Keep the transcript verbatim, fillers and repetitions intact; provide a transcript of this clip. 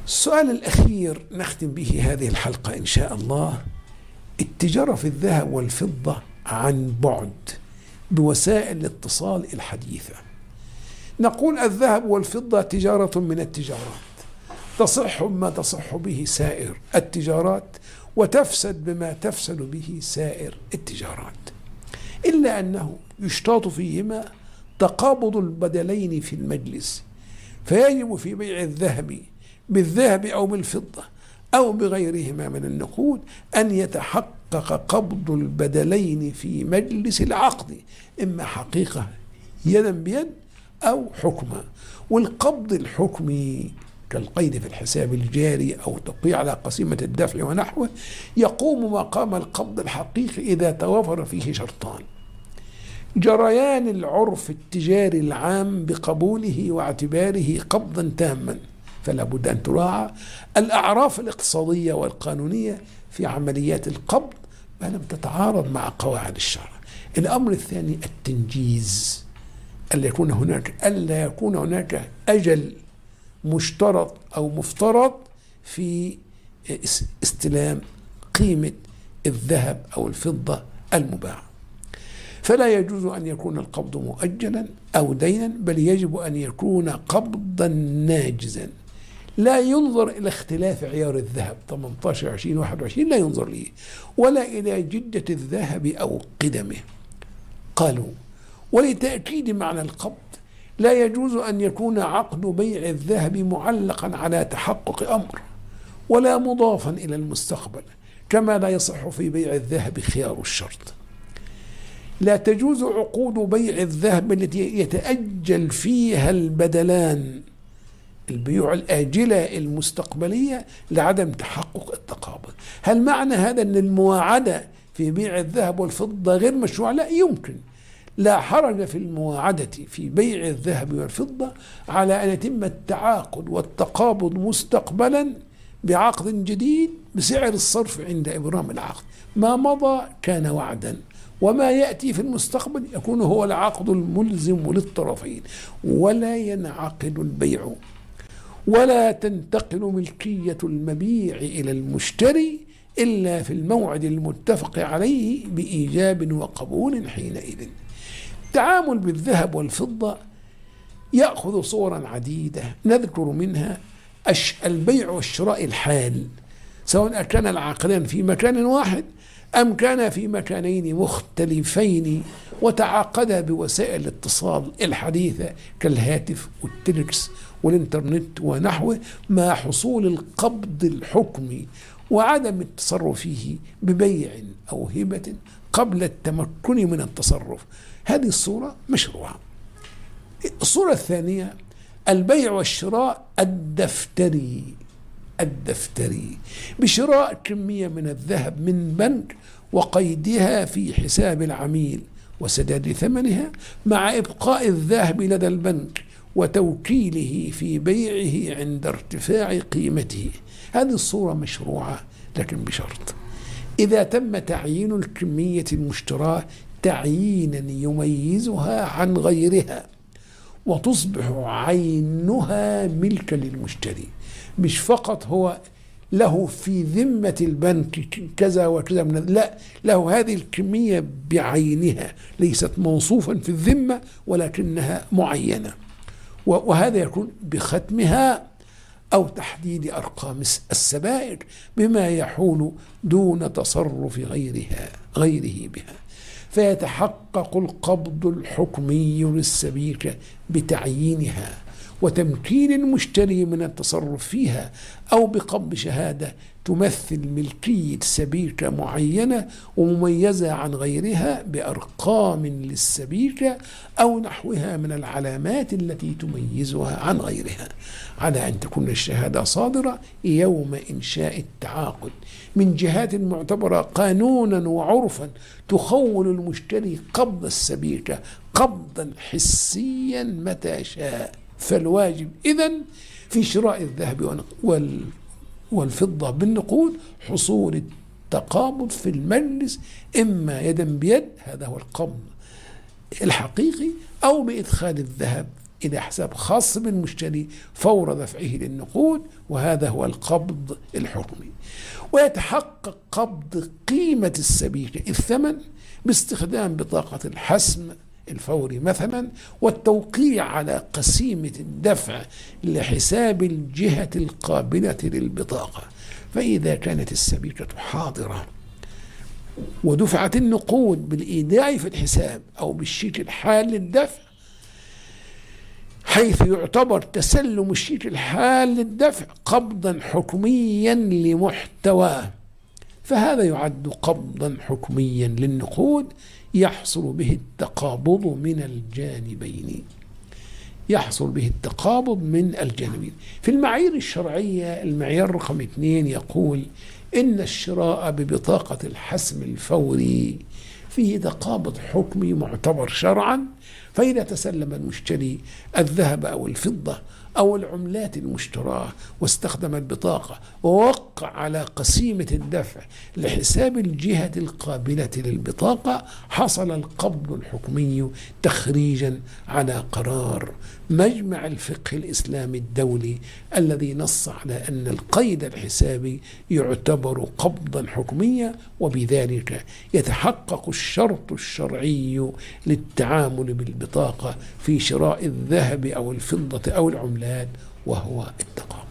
السؤال الأخير نختم به هذه الحلقة إن شاء الله: التجارة في الذهب والفضة عن بعد بوسائل الاتصال الحديثة. نقول الذهب والفضة تجارة من التجارات، تصح بما تصح به سائر التجارات وتفسد بما تفسد به سائر التجارات، إلا أنه يشتاط فيهما تقابض البدلين في المجلس، فيجب في بيع الذهب بالذهب أو بالفضة أو بغيرهما من النقود أن يتحقق قبض البدلين في مجلس العقد، إما حقيقة يدا بيد أو حكما. والقبض الحكمي كالقيد في الحساب الجاري أو توقيع على قسيمة الدفع ونحوه يقوم مقام القبض الحقيقي إذا توافر فيه شرطان: جريان العرف التجاري العام بقبوله واعتباره قبضا تاما، فلا بد أن تراعى الأعراف الاقتصادية والقانونية في عمليات القبض ما لم تتعارض مع قواعد الشرع. الأمر الثاني التنجيز، ألا يكون هناك ألا يكون هناك أجل مشترط أو مفترض في استلام قيمة الذهب أو الفضة المباعة، فلا يجوز أن يكون القبض مؤجلا أو دينا، بل يجب أن يكون قبضا ناجزا. لا ينظر إلى اختلاف عيار الذهب ثمانية عشر عشرين واحد وعشرين، لا ينظر ليه، ولا إلى جدة الذهب أو قدمه. قالوا: ولتأكيد معنى القبض لا يجوز أن يكون عقد بيع الذهب معلقا على تحقق أمر ولا مضافا إلى المستقبل، كما لا يصح في بيع الذهب خيار الشرط. لا تجوز عقود بيع الذهب التي يتأجل فيها البدلان، البيوع الآجلة المستقبلية، لعدم تحقق التقابض. هل معنى هذا أن المواعدة في بيع الذهب والفضة غير مشروع؟ لا، يمكن. لا حرج في المواعدة في بيع الذهب والفضة على أن يتم التعاقد والتقابض مستقبلا بعقد جديد بسعر الصرف عند إبرام العقد. ما مضى كان وعدا، وما يأتي في المستقبل يكون هو العقد الملزم للطرفين، ولا ينعقد البيع ولا تنتقل ملكية المبيع إلى المشتري إلا في الموعد المتفق عليه بإيجاب وقبول حينئذ. التعامل بالذهب والفضة يأخذ صورا عديدة، نذكر منها البيع والشراء الحال، سواء كان العقدان في مكان واحد أم كان في مكانين مختلفين وتعاقدا بوسائل الاتصال الحديثة كالهاتف والتلكس والإنترنت ونحوه، مع حصول القبض الحكمي وعدم التصرف فيه ببيع أو هبة قبل التمكن من التصرف. هذه الصورة مشروعة. الصورة الثانية البيع والشراء الدفتري الدفتري بشراء كمية من الذهب من بنك وقيدها في حساب العميل وسداد ثمنها، مع إبقاء الذهب لدى البنك وتوكيله في بيعه عند ارتفاع قيمته. هذه الصورة مشروعة، لكن بشرط: إذا تم تعيين الكمية المشتراة تعيينا يميزها عن غيرها وتصبح عينها ملكا للمشتري، مش فقط هو له في ذمة البنك كذا وكذا من، لا، له هذه الكمية بعينها، ليست موصوفا في الذمة ولكنها معينة، وهذا يكون بختمها أو تحديد أرقام السبائك بما يحول دون تصرف غيرها غيره بها، فيتحقق القبض الحكمي للسبيكة بتعيينها وتمكين المشتري من التصرف فيها، أو بقبض شهادة تمثل ملكية سبيكة معينة ومميزة عن غيرها بأرقام للسبيكة أو نحوها من العلامات التي تميزها عن غيرها، على أن تكون الشهادة صادرة يوم إنشاء التعاقد من جهات معتبرة قانونا وعرفا تخول المشتري قبض السبيكة قبضا حسيا متى شاء. فالواجب إذن في شراء الذهب والفضة بالنقود حصول التقابض في المجلس، إما يدا بيد، هذا هو القبض الحقيقي، أو بإدخال الذهب إلى حساب خاص بالمشتري فور دفعه للنقود، وهذا هو القبض الحكمي. ويتحقق قبض قيمة السبيكة الثمن باستخدام بطاقة الحسم الفوري مثلا، والتوقيع على قسيمة الدفع لحساب الجهة القابلة للبطاقة. فإذا كانت السبيكة حاضرة ودفعت النقود بالإيداع في الحساب أو بالشيك الحال للدفع، حيث يعتبر تسلم الشيك الحال للدفع قبضا حكميا لمحتواه، فهذا يعد قبضا حكميا للنقود يحصل به التقابض من الجانبين يحصل به التقابض من الجانبين. في المعايير الشرعية المعيار رقم اثنين يقول إن الشراء ببطاقة الحسم الفوري فيه تقابض حكمي معتبر شرعا، فإذا تسلم المشتري الذهب أو الفضة أو العملات المشتراة واستخدم البطاقة ووقع على قسيمة الدفع لحساب الجهة القابلة للبطاقة، حصل القبض الحكمي تخريجا على قرار مجمع الفقه الإسلامي الدولي الذي نص على أن القيد الحسابي يعتبر قبضا حكميا، وبذلك يتحقق الشرط الشرعي للتعامل بالبطاقة في شراء الذهب أو الفضة أو العملات، وهو التقابض.